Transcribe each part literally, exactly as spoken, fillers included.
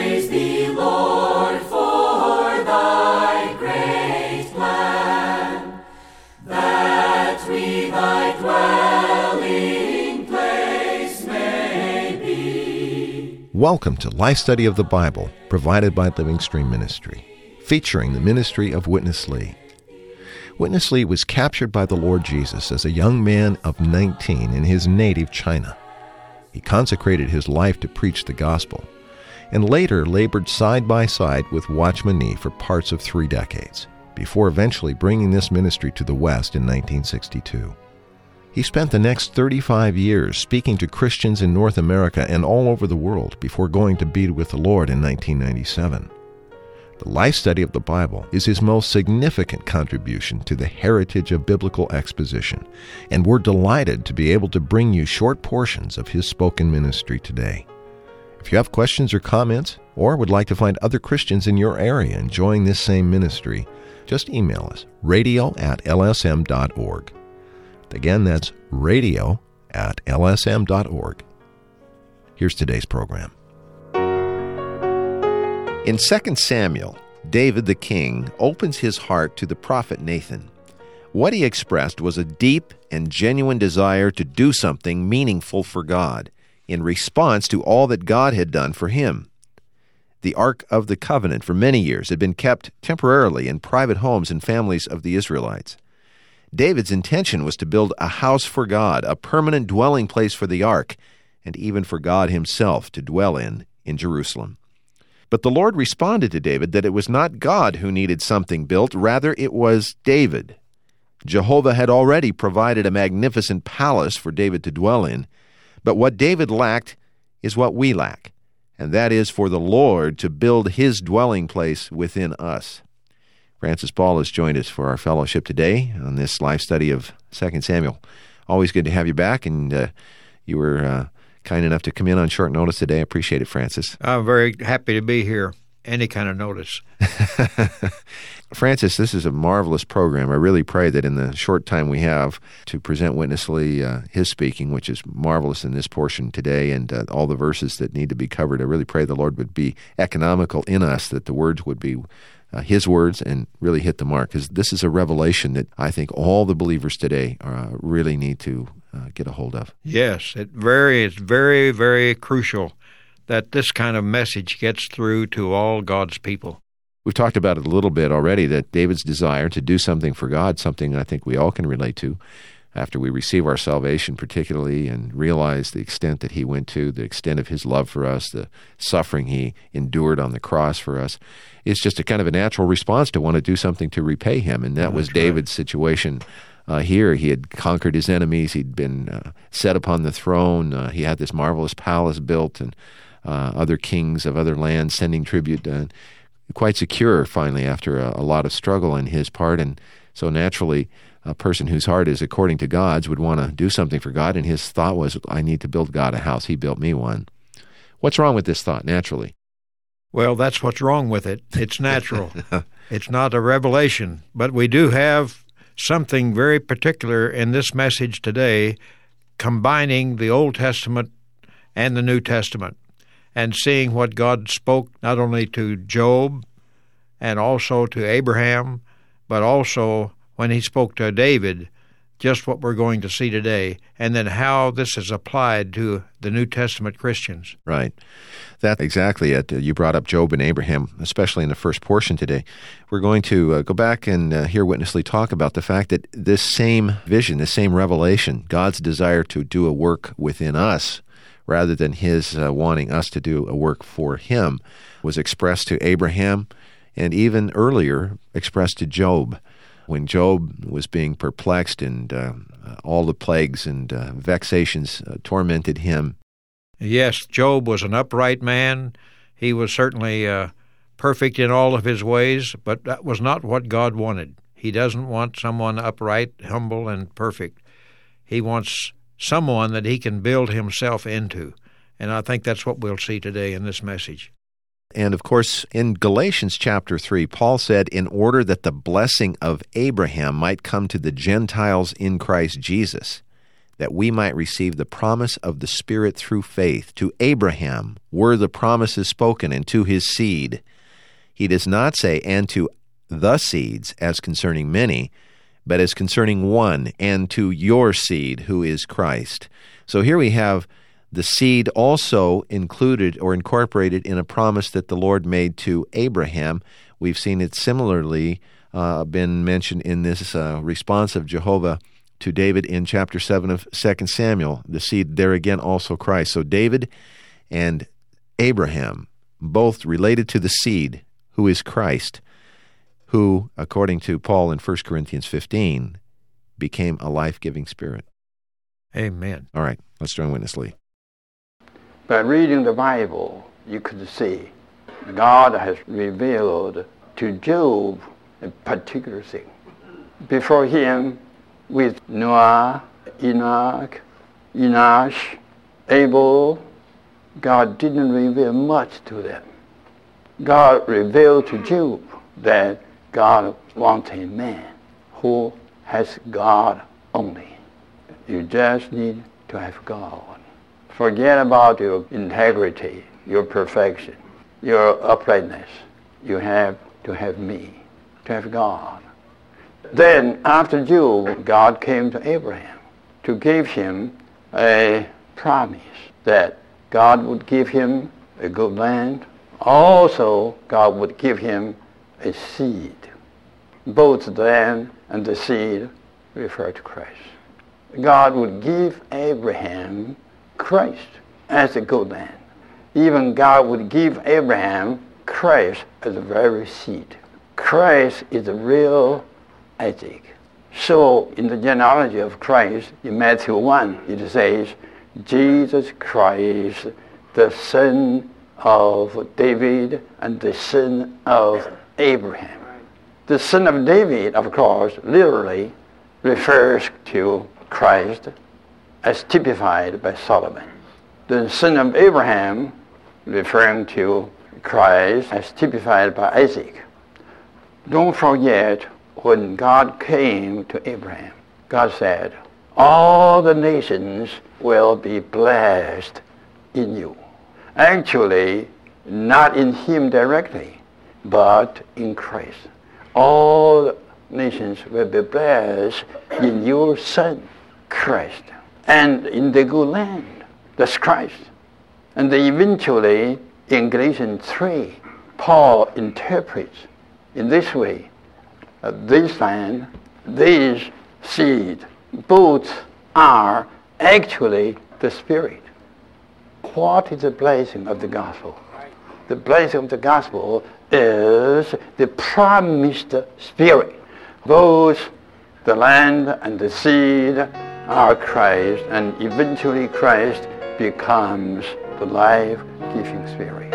Praise thee, Lord, for thy great plan, that we thy dwelling place may be. Welcome to Life Study of the Bible, provided by Living Stream Ministry, featuring the ministry of Witness Lee. Witness Lee was captured by the Lord Jesus as a young man of nineteen in his native China. He consecrated his life to preach the gospel, and later labored side by side with Watchman Nee for parts of three decades, before eventually bringing this ministry to the West in nineteen sixty-two. He spent the next thirty-five years speaking to Christians in North America and all over the world before going to be with the Lord in nineteen ninety-seven. The Life Study of the Bible is his most significant contribution to the heritage of biblical exposition, and we're delighted to be able to bring you short portions of his spoken ministry today. If you have questions or comments, or would like to find other Christians in your area enjoying this same ministry, just email us, radio at l s m dot org. Again, that's radio at l s m dot org. Here's today's program. In Second Samuel, David the king opens his heart to the prophet Nathan. What he expressed was a deep and genuine desire to do something meaningful for God in response to all that God had done for him. The Ark of the Covenant for many years had been kept temporarily in private homes and families of the Israelites. David's intention was to build a house for God, a permanent dwelling place for the Ark, and even for God himself to dwell in in Jerusalem. But the Lord responded to David that it was not God who needed something built, rather it was David. Jehovah had already provided a magnificent palace for David to dwell in, but what David lacked is what we lack, and that is for the Lord to build his dwelling place within us. Francis Paul has joined us for our fellowship today on this life study of Second Samuel. Always good to have you back, and uh, you were uh, kind enough to come in on short notice today. I appreciate it, Francis. I'm very happy to be here. Any kind of notice. Francis, this is a marvelous program. I really pray that in the short time we have to present Witness Lee, uh, his speaking, which is marvelous in this portion today, and uh, all the verses that need to be covered, I really pray the Lord would be economical in us, that the words would be uh, his words and really hit the mark, because this is a revelation that I think all the believers today uh, really need to uh, get a hold of. Yes, it very, it's very, very crucial that this kind of message gets through to all God's people. We've talked about it a little bit already, that David's desire to do something for God, something I think we all can relate to after we receive our salvation particularly and realize the extent that he went to, the extent of his love for us, the suffering he endured on the cross for us. It's just a kind of a natural response to want to do something to repay him, and that That's was right. David's situation uh, here. He had conquered his enemies. He'd been uh, set upon the throne. Uh, he had this marvelous palace built, and uh, other kings of other lands sending tribute, uh, quite secure finally after a, a lot of struggle on his part. And so naturally, a person whose heart is according to God's would want to do something for God, and his thought was, I need to build God a house. He built me one. What's wrong with this thought, naturally? Well, that's what's wrong with it. It's natural. It's not a revelation. But we do have something very particular in this message today, combining the Old Testament and the New Testament, and seeing what God spoke not only to Job and also to Abraham, but also when he spoke to David, just what we're going to see today, and then how this is applied to the New Testament Christians. Right. That's exactly it. You brought up Job and Abraham, especially in the first portion today. We're going to uh, go back and uh, hear Witness Lee talk about the fact that this same vision, this same revelation, God's desire to do a work within us, rather than his uh, wanting us to do a work for him, was expressed to Abraham and even earlier expressed to Job. When Job was being perplexed and uh, all the plagues and uh, vexations uh, tormented him. Yes, Job was an upright man. He was certainly uh, perfect in all of his ways, but that was not what God wanted. He doesn't want someone upright, humble, and perfect. He wants someone that he can build himself into. And I think that's what we'll see today in this message. And of course, in Galatians chapter three, Paul said, in order that the blessing of Abraham might come to the Gentiles in Christ Jesus, that we might receive the promise of the Spirit through faith. To Abraham were the promises spoken, and to his seed. He does not say, and to the seeds, as concerning many, but as concerning one, and to your seed, who is Christ. So here we have the seed also included or incorporated in a promise that the Lord made to Abraham. We've seen it similarly uh, been mentioned in this uh, response of Jehovah to David in chapter seven of Second Samuel. The seed there again also Christ. So David and Abraham, both related to the seed, who is Christ, who, according to Paul in First Corinthians fifteen, became a life-giving spirit. Amen. All right, let's join Witness Lee. By reading the Bible, you could see God has revealed to Job a particular thing. Before him, with Noah, Enoch, Enosh, Abel, God didn't reveal much to them. God revealed to Job that God wants a man who has God only. You just need to have God. Forget about your integrity, your perfection, your uprightness. You have to have me, to have God. Then, after Job, God came to Abraham to give him a promise that God would give him a good land. Also, God would give him a seed. Both the land and the seed refer to Christ. God would give Abraham Christ as a good land. Even God would give Abraham Christ as the very seed. Christ is the real Isaac. So in the genealogy of Christ, in Matthew one, it says, Jesus Christ, the son of David and the son of Abraham. The son of David, of course, literally refers to Christ as typified by Solomon. The son of Abraham, referring to Christ as typified by Isaac. Don't forget, when God came to Abraham, God said, all the nations will be blessed in you. Actually, not in him directly, but in Christ. All the nations will be blessed in your son, Christ. And in the good land, that's Christ. And then eventually, in Galatians three, Paul interprets in this way, uh, this land, this seed, both are actually the Spirit. What is the blessing of the gospel? The blessing of the gospel is the promised Spirit. Both the land and the seed are Christ, and eventually Christ becomes the life-giving Spirit.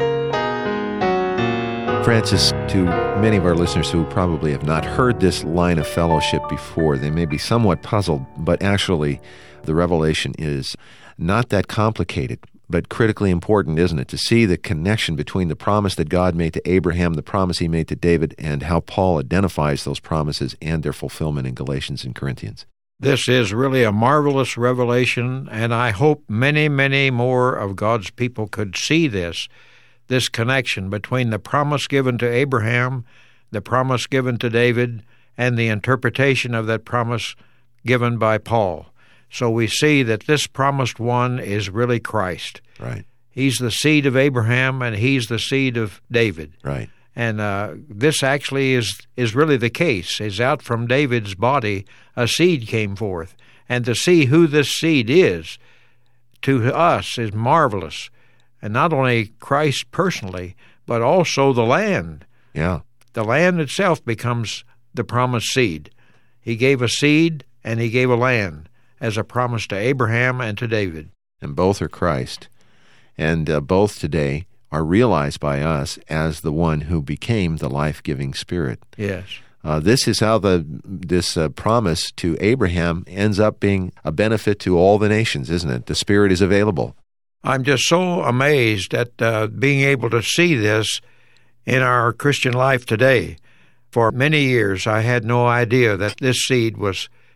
Francis, to many of our listeners who probably have not heard this line of fellowship before, they may be somewhat puzzled, but actually the revelation is not that complicated, but critically important, isn't it? To see the connection between the promise that God made to Abraham, the promise he made to David, and how Paul identifies those promises and their fulfillment in Galatians and Corinthians. This is really a marvelous revelation, and I hope many, many more of God's people could see this, this connection between the promise given to Abraham, the promise given to David, and the interpretation of that promise given by Paul. So we see that this promised one is really Christ. Right. He's the seed of Abraham, and he's the seed of David. Right. And uh, this actually is, is really the case, is out from David's body a seed came forth. And to see who this seed is, to us, is marvelous. And not only Christ personally, but also the land. Yeah. The land itself becomes the promised seed. He gave a seed, and he gave a land as a promise to Abraham and to David. And both are Christ. And uh, both today are realized by us as the one who became the life-giving Spirit. Yes. Uh, this is how the this uh, promise to Abraham ends up being a benefit to all the nations, isn't it? The Spirit is available. I'm just so amazed at uh, being able to see this in our Christian life today. For many years, I had no idea that this seed was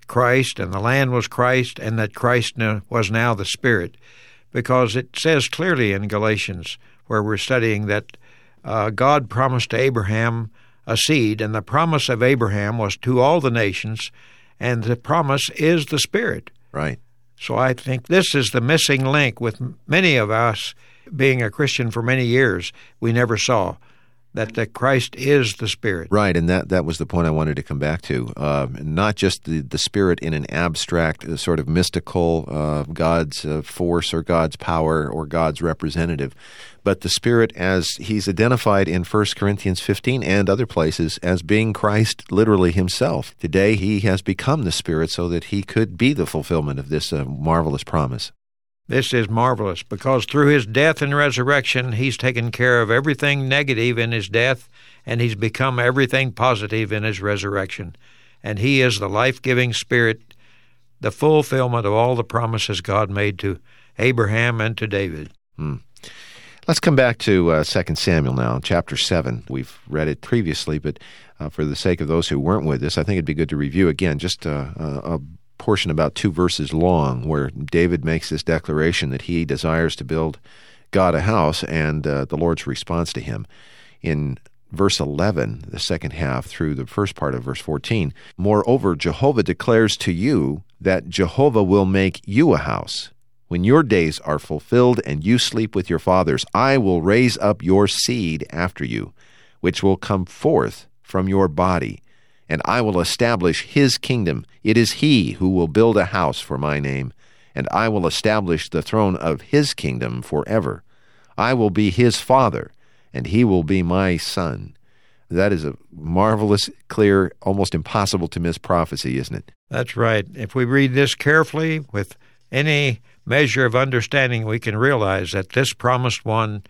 Christ, and the land was Christ, and that Christ was now the Spirit. Because it says clearly in Galatians, where we're studying, that uh, God promised to Abraham a seed, and the promise of Abraham was to all the nations, and the promise is the Spirit. Right. So I think this is the missing link with many of us being a Christian for many years. We never saw that the Christ is the Spirit. Right, and that, that was the point I wanted to come back to. Uh, not just the, the Spirit in an abstract, uh, sort of mystical, uh, God's uh, force or God's power or God's representative, but the Spirit as he's identified in First Corinthians fifteen and other places as being Christ literally himself. Today he has become the Spirit so that he could be the fulfillment of this uh, marvelous promise. This is marvelous because through his death and resurrection, he's taken care of everything negative in his death, and he's become everything positive in his resurrection. And he is the life-giving Spirit, the fulfillment of all the promises God made to Abraham and to David. Hmm. Let's come back to uh, Second Samuel now, chapter seven. We've read it previously, but uh, for the sake of those who weren't with us, I think it'd be good to review again just uh, a, a portion about two verses long where David makes this declaration that he desires to build God a house, and uh, the Lord's response to him. In verse eleven, the second half, through the first part of verse fourteen, "Moreover, Jehovah declares to you that Jehovah will make you a house. When your days are fulfilled and you sleep with your fathers, I will raise up your seed after you, which will come forth from your body, and I will establish his kingdom. It is he who will build a house for my name, and I will establish the throne of his kingdom forever. I will be his father, and he will be my son." That is a marvelous, clear, almost impossible to miss prophecy, isn't it? That's right. If we read this carefully with any measure of understanding, we can realize that this promised one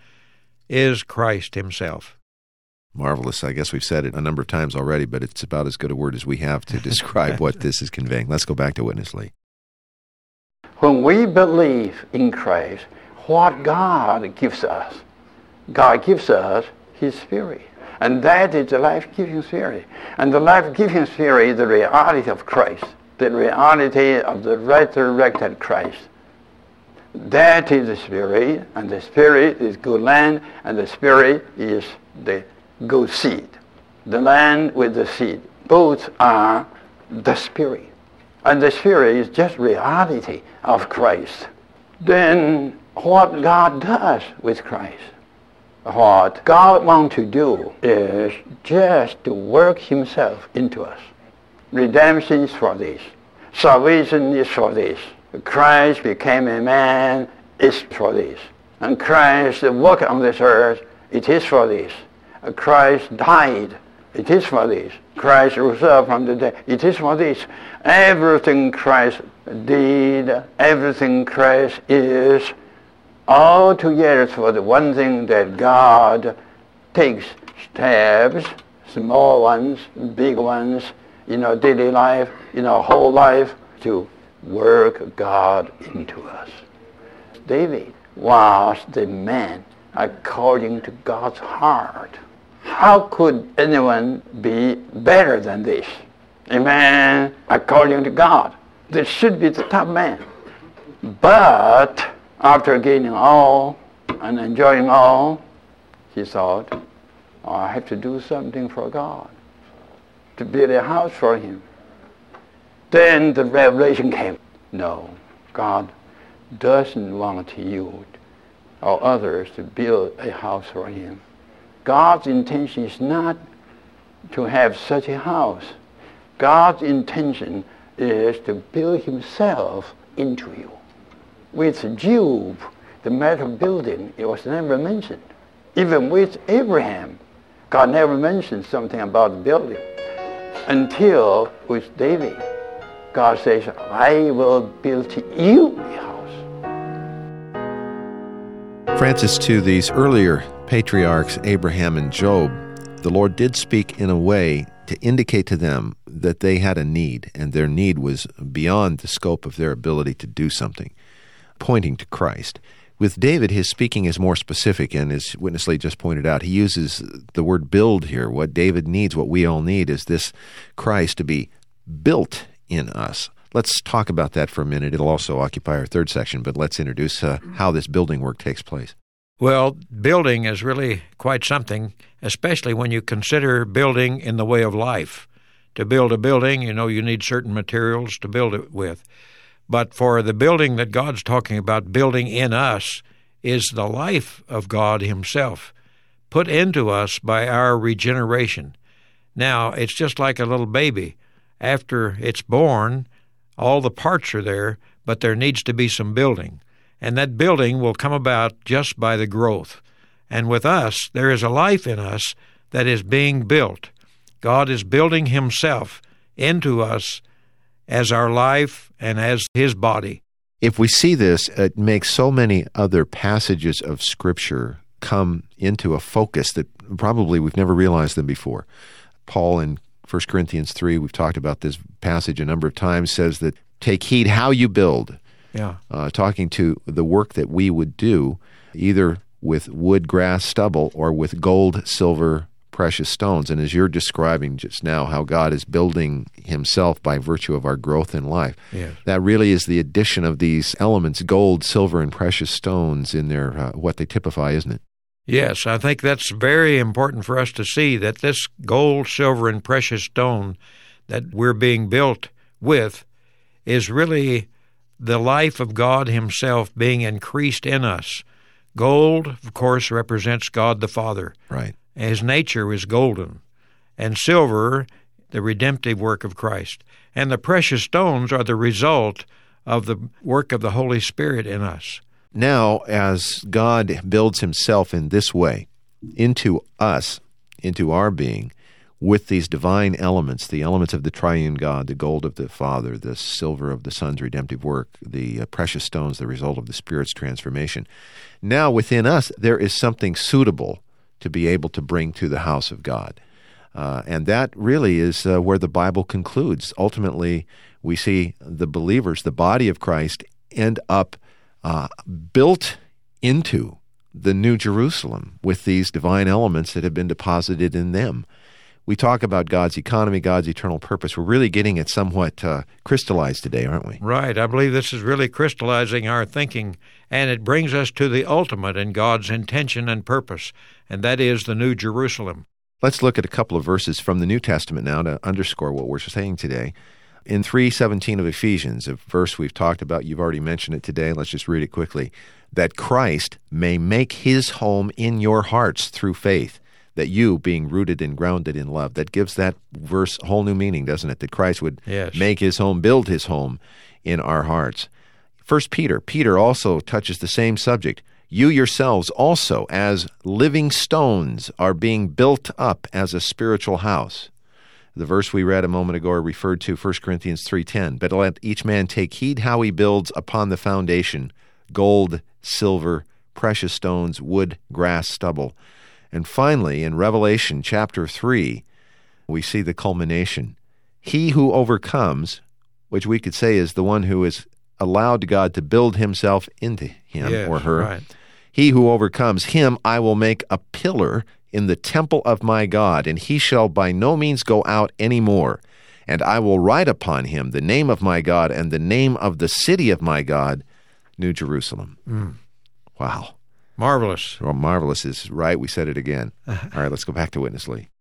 is Christ himself. Marvelous. I guess we've said it a number of times already, but it's about as good a word as we have to describe what this is conveying. Let's go back to Witness Lee. When we believe in Christ, what God gives us, God gives us his Spirit. And that is the life-giving Spirit. And the life-giving Spirit is the reality of Christ, the reality of the resurrected Christ. That is the Spirit, and the Spirit is good land, and the Spirit is the good seed. The land with the seed. Both are the Spirit. And the Spirit is just reality of Christ. Then what God does with Christ, what God wants to do is just to work himself into us. Redemption is for this. Salvation is for this. Christ became a man is for this. And Christ worked on this earth, it is for this. Christ died, it is for this. Christ rose up from the dead, it is for this. Everything Christ did, everything Christ is, all together for the one thing that God takes steps, small ones, big ones, in our daily life, in our whole life, to work God into us. David was the man according to God's heart. How could anyone be better than this? A man according to God. This should be the top man. But after gaining all and enjoying all, he thought, oh, I have to do something for God, to build a house for him. Then the revelation came. No, God doesn't want you or others to build a house for him. God's intention is not to have such a house. God's intention is to build himself into you. With Job, the matter of building, it was never mentioned. Even with Abraham, God never mentioned something about building. Until with David, God says, I will build you a house. Francis, to these earlier patriarchs, Abraham and Job, the Lord did speak in a way to indicate to them that they had a need, and their need was beyond the scope of their ability to do something, pointing to Christ. With David, his speaking is more specific, and as Witness Lee just pointed out, he uses the word build here. What David needs, what we all need, is this Christ to be built in us. Let's talk about that for a minute. It'll also occupy our third section, but let's introduce uh, how this building work takes place. Well, building is really quite something, especially when you consider building in the way of life. To build a building, you know, you need certain materials to build it with. But for the building that God's talking about, building in us, is the life of God himself, put into us by our regeneration. Now, it's just like a little baby. After it's born, all the parts are there, but there needs to be some building. And that building will come about just by the growth. And with us, there is a life in us that is being built. God is building himself into us as our life and as his body. If we see this, it makes so many other passages of Scripture come into a focus that probably we've never realized them before. Paul in First Corinthians three, we've talked about this passage a number of times, says that take heed how you build. Yeah. Uh, talking to the work that we would do, either with wood, grass, stubble, or with gold, silver, precious stones. And as you're describing just now how God is building himself by virtue of our growth in life, yes. that really is the addition of these elements, gold, silver, and precious stones in their uh, what they typify, isn't it? Yes, I think that's very important for us to see, that this gold, silver, and precious stone that we're being built with is really the life of God himself being increased in us. Gold, of course, represents God the Father. Right. His nature is golden. And silver, the redemptive work of Christ. And the precious stones are the result of the work of the Holy Spirit in us. Now, as God builds himself in this way into us, into our being, with these divine elements, the elements of the triune God, the gold of the Father, the silver of the Son's redemptive work, the uh, precious stones, the result of the Spirit's transformation, now within us there is something suitable to be able to bring to the house of God. Uh, and that really is uh, where the Bible concludes. Ultimately, we see the believers, the body of Christ, end up Uh, built into the New Jerusalem with these divine elements that have been deposited in them. We talk about God's economy, God's eternal purpose. We're really getting it somewhat uh, crystallized today, aren't we? Right. I believe this is really crystallizing our thinking, and it brings us to the ultimate in God's intention and purpose, and that is the New Jerusalem. Let's look at a couple of verses from the New Testament now to underscore what we're saying today. In three seventeen of Ephesians, a verse we've talked about, you've already mentioned it today, let's just read it quickly, that Christ may make his home in your hearts through faith, that you, being rooted and grounded in love. That gives that verse a whole new meaning, doesn't it? That Christ would yes. make his home, build his home in our hearts. First Peter, Peter also touches the same subject. You yourselves also, as living stones, are being built up as a spiritual house. The verse we read a moment ago referred to First Corinthians three ten. But let each man take heed how he builds upon the foundation, gold, silver, precious stones, wood, grass, stubble. And finally, in Revelation chapter three, we see the culmination. He who overcomes, which we could say is the one who has allowed God to build himself into him yes, or her. Right. He who overcomes, him I will make a pillar in the temple of my God, and he shall by no means go out any more. And I will write upon him the name of my God and the name of the city of my God, New Jerusalem. Mm. Wow. Marvelous. Well, marvelous is right. We said it again. All right, let's go back to Witness Lee.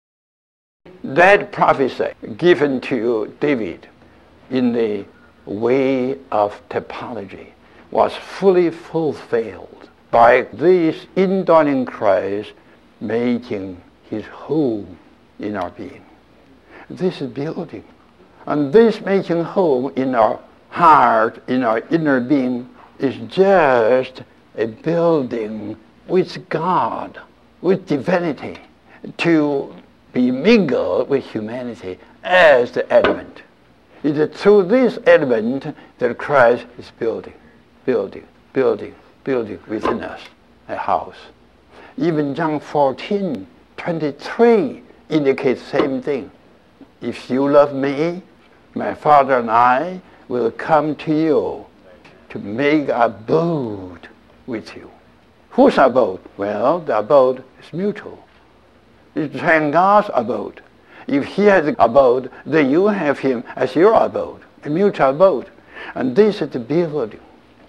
That prophecy given to David in the way of typology was fully fulfilled by this indwelling Christ making his home in our being. This is building. And this making home in our heart, in our inner being, is just a building with God, with divinity, to be mingled with humanity as the element. It is through this element that Christ is building, building, building, building within us a house. Even John fourteen twenty-three indicates the same thing. If you love me, my Father and I will come to you to make a abode with you. Whose abode? Well, the abode is mutual. It's God's abode. If he has an abode, then you have him as your abode, a mutual abode. And this is the building.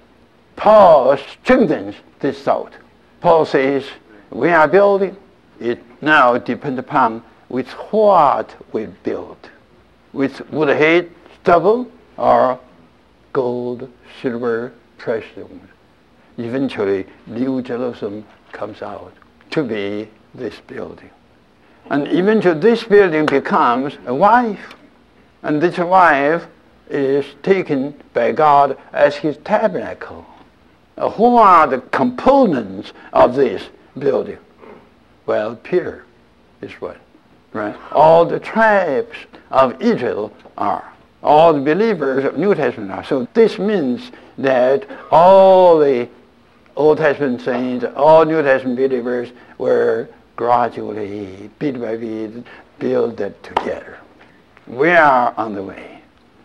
Paul strengthens this thought. Paul says, we are building. It now depends upon with what we build. With wood, hay, stubble, or gold, silver, precious stones. Eventually, New Jerusalem comes out to be this building. And eventually this building becomes a wife. And this wife is taken by God as his tabernacle. Uh, who are the components of this building? Well, Peter is one. Right? All the tribes of Israel are. All the believers of New Testament are. So this means that all the Old Testament saints, all New Testament believers were gradually, bit by bit, built together. We are on the way.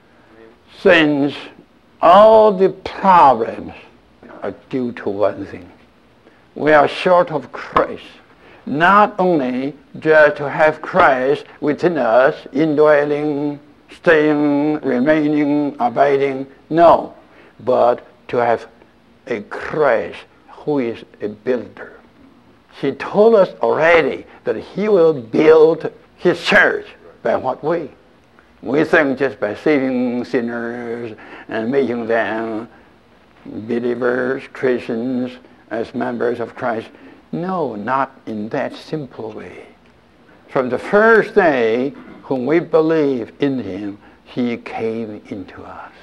Since all the problems are due to one thing. We are short of Christ. Not only just to have Christ within us, indwelling, staying, remaining, abiding, no, but to have a Christ who is a builder. He told us already that he will build his church. By what way? We think just by saving sinners and making them believers, Christians, as members of Christ. No, not in that simple way. From the first day when we believe in him, he came into us.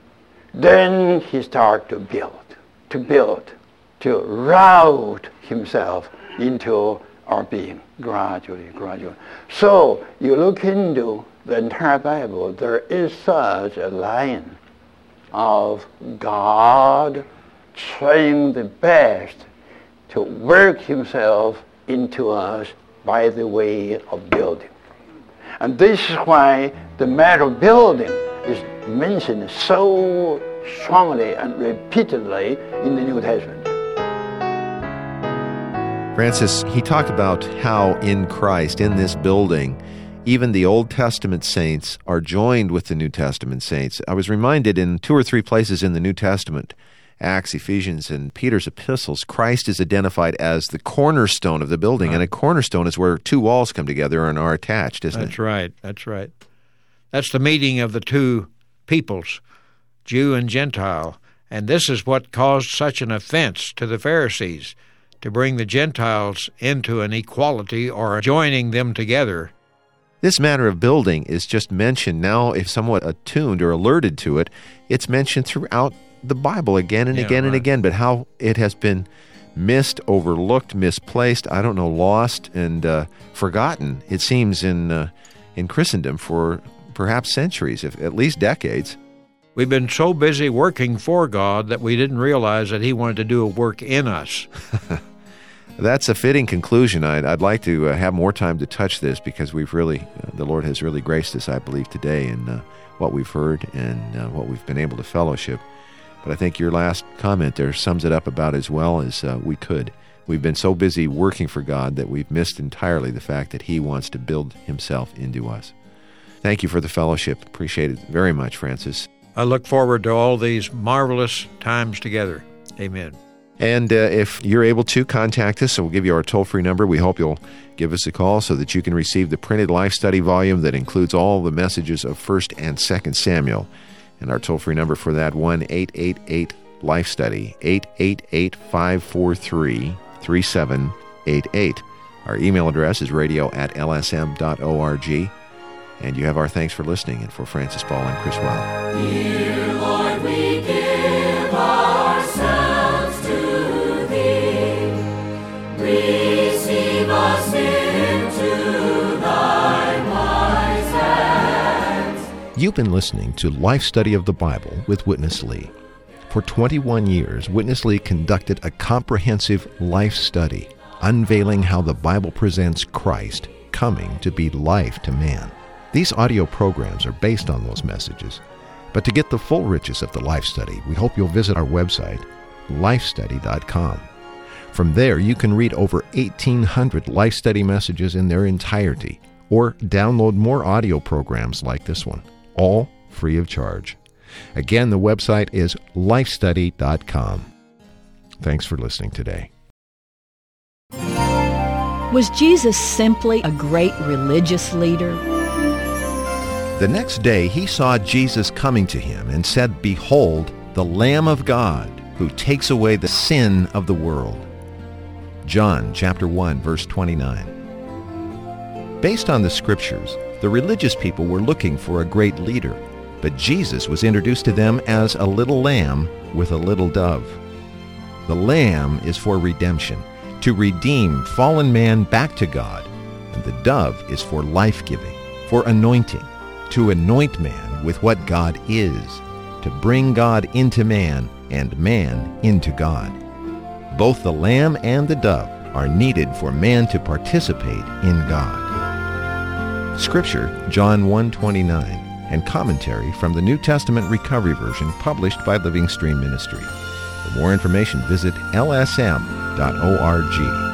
Then he started to build, to build, to route himself into our being, gradually, gradually. So you look into the entire Bible, there is such a line of God trying the best to work himself into us by the way of building. And this is why the matter of building is mentioned so strongly and repeatedly in the New Testament. Francis, he talked about how in Christ, in this building, even the Old Testament saints are joined with the New Testament saints. I was reminded in two or three places in the New Testament, Acts, Ephesians, and Peter's epistles, Christ is identified as the cornerstone of the building, right. And a cornerstone is where two walls come together and are attached, isn't That's it? That's right, that's right. That's the meeting of the two peoples, Jew and Gentile, and this is what caused such an offense to the Pharisees, to bring the Gentiles into an equality or joining them together. This matter of building is just mentioned now, if somewhat attuned or alerted to it, it's mentioned throughout the Bible again and yeah, again right. and again, but how it has been missed, overlooked, misplaced, I don't know, lost and uh, forgotten, it seems, in uh, in Christendom for perhaps centuries, if at least decades. We've been so busy working for God that we didn't realize that he wanted to do a work in us. That's a fitting conclusion. I'd, I'd like to uh, have more time to touch this because we've really, uh, the Lord has really graced us, I believe, today in uh, what we've heard and uh, what we've been able to fellowship. But I think your last comment there sums it up about as well as uh, we could. We've been so busy working for God that we've missed entirely the fact that he wants to build himself into us. Thank you for the fellowship. Appreciate it very much, Francis. I look forward to all these marvelous times together. Amen. And uh, if you're able to, contact us, so we'll give you our toll-free number. We hope you'll give us a call so that you can receive the printed Life Study volume that includes all the messages of First and Second Samuel. And our toll-free number for that, one eight eight eight Life Study, eight eight eight, five four three, three seven eight eight. Our email address is radio at l s m dot org. And you have our thanks for listening. And for Francis Ball and Chris Weil. Dear Lord, we give ourselves to Thee. Receive us into Thy wise hands. You've been listening to Life Study of the Bible with Witness Lee. For twenty-one years, Witness Lee conducted a comprehensive life study, unveiling how the Bible presents Christ coming to be life to man. These audio programs are based on those messages, but to get the full riches of the life study, we hope you'll visit our website, life study dot com. From there, you can read over eighteen hundred life study messages in their entirety, or download more audio programs like this one, all free of charge. Again, the website is lifestudy dot com. Thanks for listening today. Was Jesus simply a great religious leader? The next day he saw Jesus coming to him and said, "Behold, the Lamb of God, who takes away the sin of the world." John chapter one, verse twenty-nine. Based on the scriptures, the religious people were looking for a great leader, but Jesus was introduced to them as a little lamb with a little dove. The lamb is for redemption, to redeem fallen man back to God, and the dove is for life-giving, for anointing, to anoint man with what God is, to bring God into man and man into God. Both the lamb and the dove are needed for man to participate in God. Scripture, John one twenty-nine, and commentary from the New Testament Recovery Version published by Living Stream Ministry. For more information, visit L S M dot org.